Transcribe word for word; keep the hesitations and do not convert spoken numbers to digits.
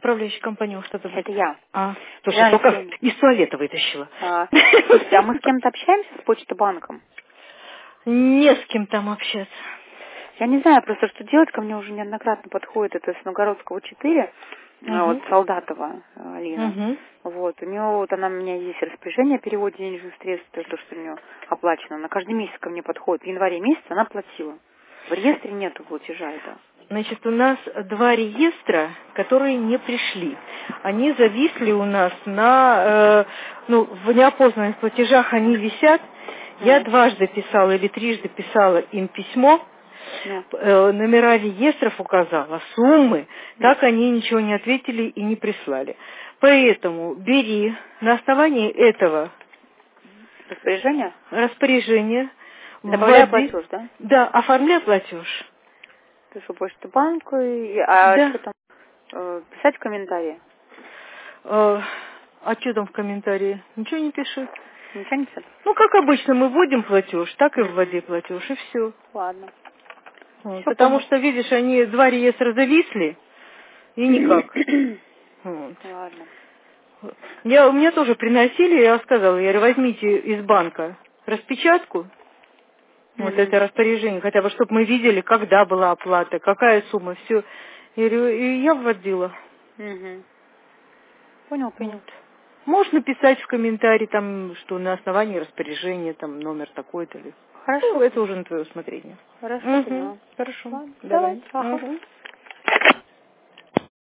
управляющая компания что-то... Это я. А, слушай, Я только всеми. из туалета вытащила. А, слушайте, а мы с кем-то общаемся с Почта-банком? Не с кем там общаться. Я не знаю просто, что делать. Ко мне уже неоднократно подходит это с Новгородского четыре, Угу. вот, Солдатова Алина. Угу. Вот, у нее, вот она, у меня есть распоряжение о переводе денежных средств, то, что у нее оплачено. Она каждый месяц ко мне подходит. В январе месяце она платила. В реестре нету платежа это. Значит, у нас два реестра, которые не пришли. Они зависли у нас на, э, ну, в неопознанных платежах они висят. Я Mm. дважды писала или трижды писала им письмо, Yeah. э, номера реестров указала, суммы, Mm. так они ничего не ответили и не прислали. Поэтому бери на основании этого Распоряжение? распоряжения, Добавляю вводи, платеж, да? да, оформляй платеж. Пишу почту банку, и, а Да. что там, э, писать в комментарии? Э, а что там в комментарии? Ничего не пишут. Ничего не писать? Ну, как обычно, мы вводим платеж, так и Угу. вводи платеж, и все. Ладно. Вот. Все Потому понял. что, видишь, они два реестра зависли, и никак. Вот. Ладно. Я, мне тоже приносили, я сказала, я говорю, возьмите из банка распечатку, вот Угу. это распоряжение, хотя бы, чтобы мы видели, когда была оплата, какая сумма, все. Я говорю, и я вводила. Угу. Понял, понял. Вот. Можно писать в комментарии, там, что на основании распоряжения, там, номер такой-то. Или... Хорошо. Ну, это уже на твое усмотрение. Хорошо, Угу. поняла. Хорошо. Ладно, давай. Давай. Ага. Угу.